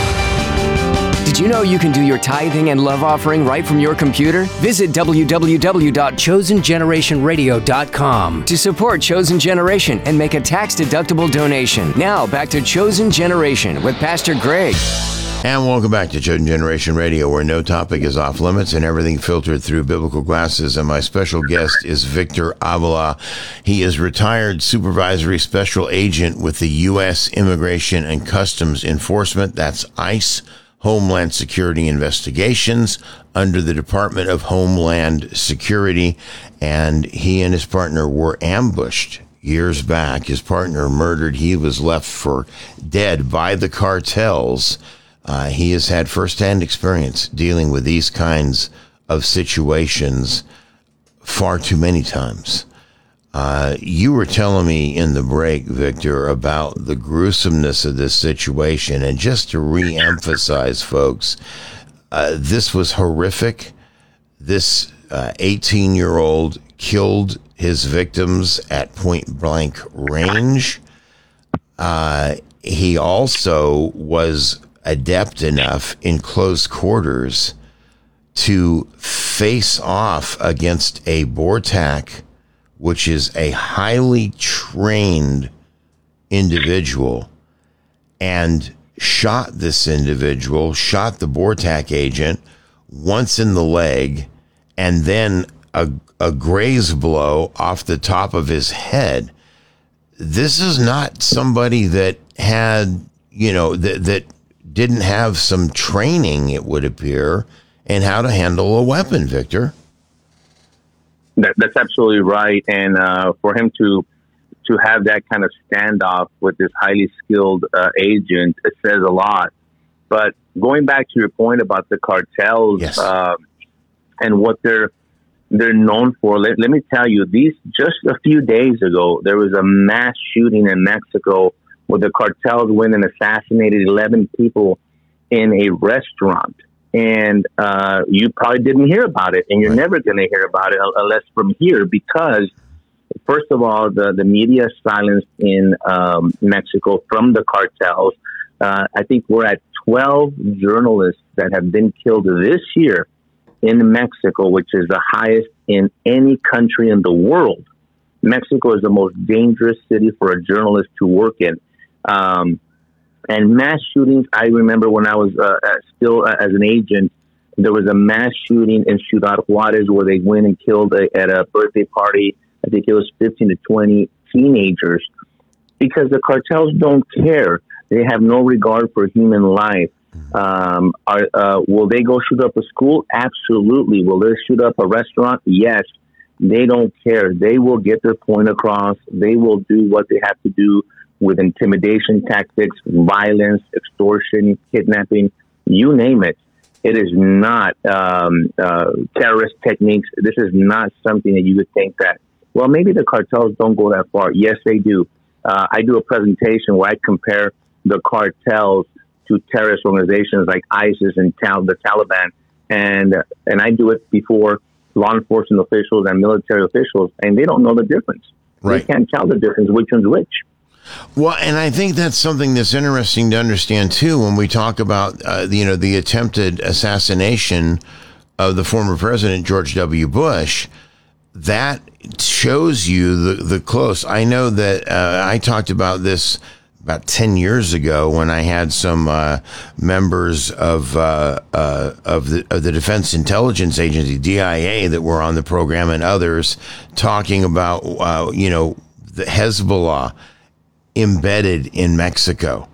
Did you know you can do your tithing and love offering right from your computer? Visit w w w dot chosen generation radio dot com to support Chosen Generation and make a tax-deductible donation. Now, back to Chosen Generation with Pastor Greg. And welcome back to Chosen Generation Radio, where no topic is off limits and everything filtered through biblical glasses. And my special guest is Victor Avila. He is retired supervisory special agent with the U S Immigration and Customs Enforcement. That's ICE, Homeland Security Investigations, under the Department of Homeland Security. And he and his partner were ambushed years back. His partner murdered. He was left for dead by the cartels. Uh, he has had firsthand experience dealing with these kinds of situations far too many times. Uh, you were telling me in the break, Victor, about the gruesomeness of this situation. And just to re-emphasize, folks, uh, this was horrific. This uh, eighteen-year-old killed his victims at point-blank range. Uh, he also was adept enough in close quarters to face off against a BORTAC, which is a highly trained individual, and shot this individual, shot the BORTAC agent once in the leg, and then a, a graze blow off the top of his head. This is not somebody that had, you know, that, that didn't have some training, it would appear, in how to handle a weapon, Victor. That, that's absolutely right. And uh, for him to to have that kind of standoff with this highly skilled uh, agent, it says a lot. But going back to your point about the cartels yes. uh, and what they're they're known for, let, let me tell you, these just a few days ago, there was a mass shooting in Mexico where the cartels went and assassinated eleven people in a restaurant. And uh, you probably didn't hear about it, and you're right. never going to hear about it unless from here, because, first of all, the, the media is silenced in um, Mexico from the cartels. Uh, I think we're at twelve journalists that have been killed this year in Mexico, which is the highest in any country in the world. Mexico is the most dangerous city for a journalist to work in. Um, and mass shootings, I remember when I was uh, still uh, as an agent, there was a mass shooting in Ciudad Juarez where they went and killed a, at a birthday party. I think it was fifteen to twenty teenagers, because the cartels don't care. They have no regard for human life. Um, are, uh, will they go shoot up a school? Absolutely. Will they shoot up a restaurant? Yes. They don't care. They will get their point across. They will do what they have to do with intimidation tactics, violence, extortion, kidnapping, you name it. It is not um, uh, terrorist techniques. This is not something that you would think that, well, maybe the cartels don't go that far. Yes, they do. Uh, I do a presentation where I compare the cartels to terrorist organizations like ISIS and Tal- the Taliban. And, uh, and I do it before law enforcement officials and military officials, and they don't know the difference. Right. They can't tell the difference which one's which. Well, and I think that's something that's interesting to understand, too, when we talk about, uh, you know, the attempted assassination of the former president, George W. Bush. That shows you the, the close. I know that uh, I talked about this about ten years ago when I had some uh, members of uh, uh, of the of the Defense Intelligence Agency, D I A, that were on the program, and others talking about, uh, you know, the Hezbollah embedded in Mexico,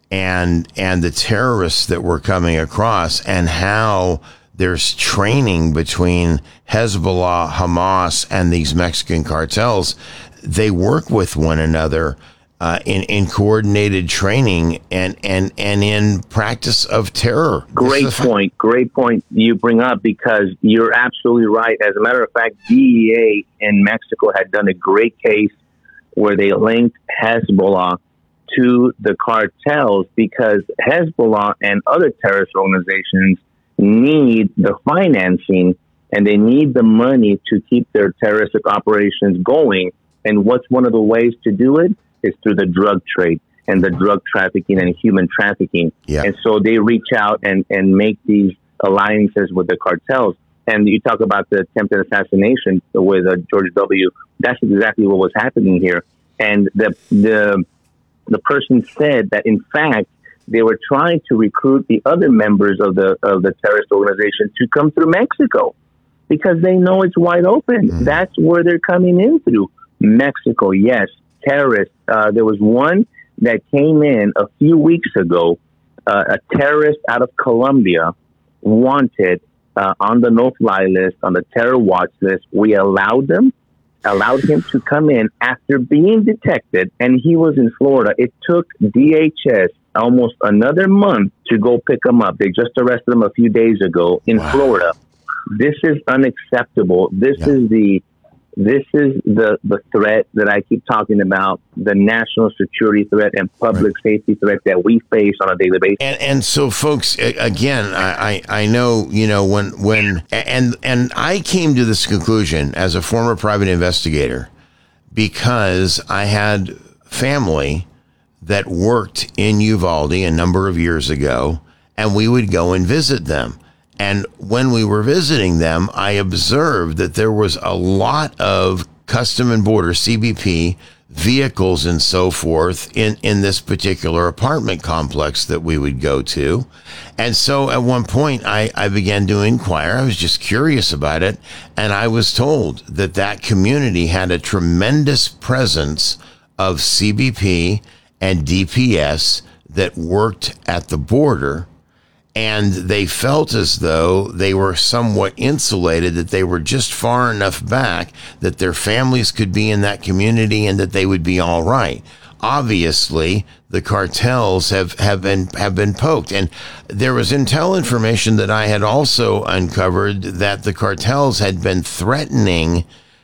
and and the terrorists that were coming across, and how there's training between Hezbollah, Hamas, and these Mexican cartels. They work with one another uh, in in coordinated training and and and in practice of terror. Great point. Great point you bring up, because you're absolutely right. As a matter of fact, D E A in Mexico had done a great case where they linked Hezbollah to the cartels, because Hezbollah and other terrorist organizations need the financing and they need the money to keep their terroristic operations going. And what's one of the ways to do it is through the drug trade and the drug trafficking and human trafficking. Yeah. And so they reach out and, and make these alliances with the cartels. And you talk about the attempted assassination with uh, George W. That's exactly what was happening here. And the the the person said that, in fact, they were trying to recruit the other members of the of the terrorist organization to come through Mexico, because they know it's wide open. Mm. That's where they're coming in through. Mexico, yes, terrorists. Uh, there was one that came in a few weeks ago, uh, a terrorist out of Colombia, wanted uh, on the no-fly list, on the terror watch list. We allowed them, allowed him to come in after being detected, and he was in Florida. It took D H S almost another month to go pick him up. They just arrested him a few days ago in wow. Florida. This is unacceptable. This yeah. is the This is the, the threat that I keep talking about, the national security threat and public right. safety threat that we face on a daily basis. And, and so, folks, again, I, I know, you know, when, when, and, and I came to this conclusion as a former private investigator because I had family that worked in Uvalde a number of years ago, and we would go and visit them. And when we were visiting them, I observed that there was a lot of Custom and Border, C B P, vehicles and so forth in, in this particular apartment complex that we would go to. And so at one point, I, I began to inquire. I was just curious about it. And I was told that that community had a tremendous presence of C B P and D P S that worked at the border. And they felt as though they were somewhat insulated, that they were just far enough back that their families could be in that community and that they would be all right. Obviously, the cartels have, have been have been poked. And there was intel information that I had also uncovered that the cartels had been threatening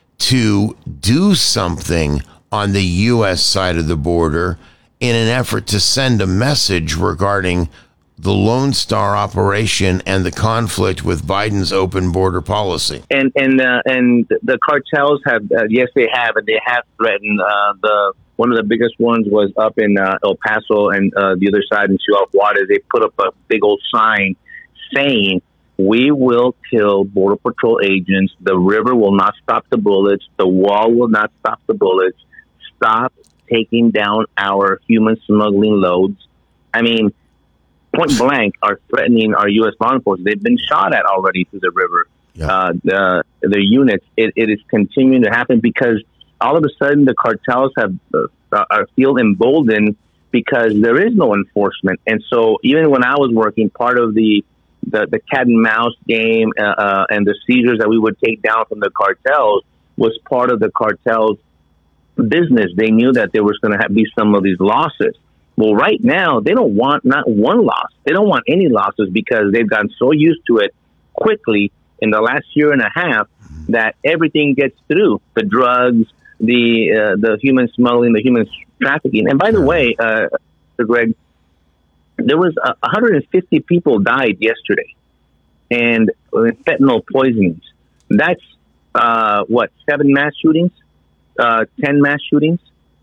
to do something on the U S side of the border in an effort to send a message regarding the Lone Star operation and the conflict with Biden's open border policy. And and uh, and the cartels have, uh, yes, they have, and they have threatened. Uh, the one of the biggest ones was up in uh, El Paso, and uh, the other side in Ciudad Juarez. They put up a big old sign saying, "We will kill Border Patrol agents. The river will not stop the bullets. The wall will not stop the bullets. Stop taking down our human smuggling loads." I mean, point blank are threatening our U S law enforcement. They've been shot at already through the river. Yeah. Uh, the the units. It, it is continuing to happen because all of a sudden the cartels have uh, are feel emboldened because there is no enforcement. And so even when I was working, part of the the, the cat and mouse game uh, uh, and the seizures that we would take down from the cartels was part of the cartels' business. They knew that there was going to be some of these losses. Well, right now, they don't want not one loss. They don't want any losses because they've gotten so used to it quickly in the last year and a half that everything gets through. The drugs, the uh, the human smuggling, the human trafficking. And by the way, uh, Greg, there was uh, one hundred fifty people died yesterday and fentanyl poisonings. That's, uh, what, seven mass shootings, uh, ten mass shootings?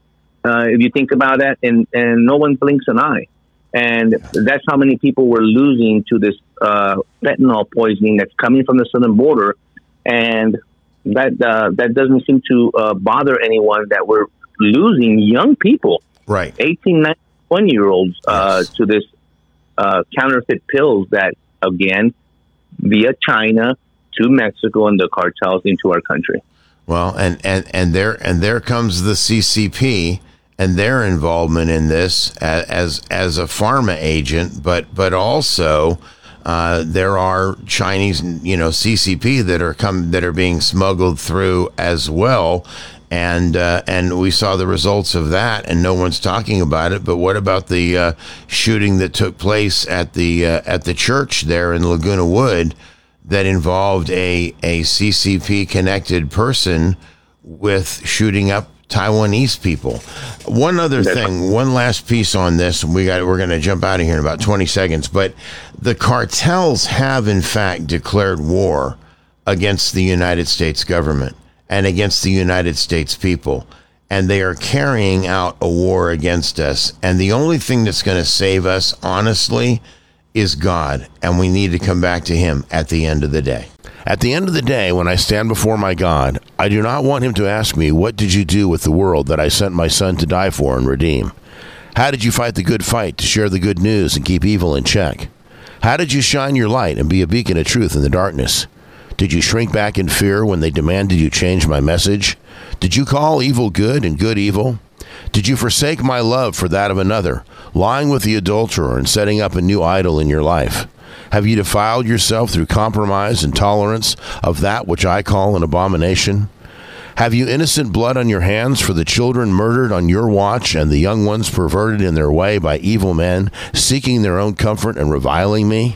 Uh, if you think about that, and, and no one blinks an eye. And that's how many people we're losing to this uh, fentanyl poisoning that's coming from the southern border. And that uh, that doesn't seem to uh, bother anyone that we're losing young people, right? eighteen, nineteen, twenty-year-olds uh, yes. to this uh, counterfeit pills that, again, via China to Mexico and the cartels into our country. Well, and, and, and there and there comes the C C P and their involvement in this as as, as a pharma agent, but but also uh, there are Chinese, you know, C C P that are come that are being smuggled through as well, and uh, and we saw the results of that, and no one's talking about it. But what about the uh, shooting that took place at the uh, at the church there in Laguna Wood that involved a a C C P connected person with shooting up Taiwanese people? One other thing, one last piece on this, and we got we're going to jump out of here in about twenty seconds. But the cartels have in fact declared war against the United States government and against the United States people, and they are carrying out a war against us. And the only thing that's going to save us, honestly, is God, and we need to come back to him at the end of the day. At the end of the day, when I stand before my God, I do not want him to ask me, what did you do with the world that I sent my son to die for and redeem? How did you fight the good fight to share the good news and keep evil in check? How did you shine your light and be a beacon of truth in the darkness? Did you shrink back in fear when they demanded you change my message? Did you call evil good and good evil? Did you forsake my love for that of another, lying with the adulterer and setting up a new idol in your life? Have you defiled yourself through compromise and tolerance of that which I call an abomination? Have you innocent blood on your hands for the children murdered on your watch and the young ones perverted in their way by evil men, seeking their own comfort and reviling me?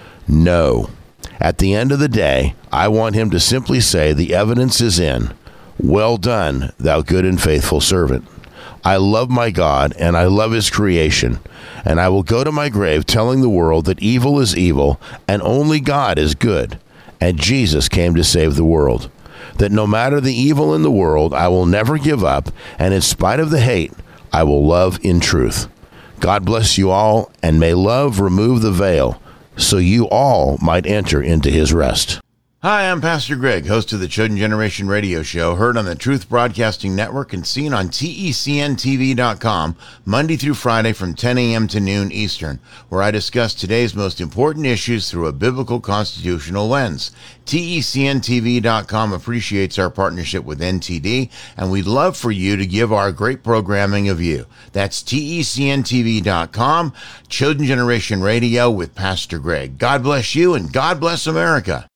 No. At the end of the day, I want him to simply say the evidence is in. Well done, thou good and faithful servant. I love my God, and I love his creation, and I will go to my grave telling the world that evil is evil, and only God is good, and Jesus came to save the world. That no matter the evil in the world, I will never give up, and in spite of the hate, I will love in truth. God bless you all, and may love remove the veil, so you all might enter into his rest. Hi, I'm Pastor Greg, host of the Chosen Generation radio show, heard on the Truth Broadcasting Network and seen on T E C N T V dot com Monday through Friday from ten a.m. to noon Eastern, where I discuss today's most important issues through a biblical constitutional lens. T E C N T V dot com appreciates our partnership with N T D, and we'd love for you to give our great programming a view. That's T E C N T V dot com, Chosen Generation Radio with Pastor Greg. God bless you, and God bless America.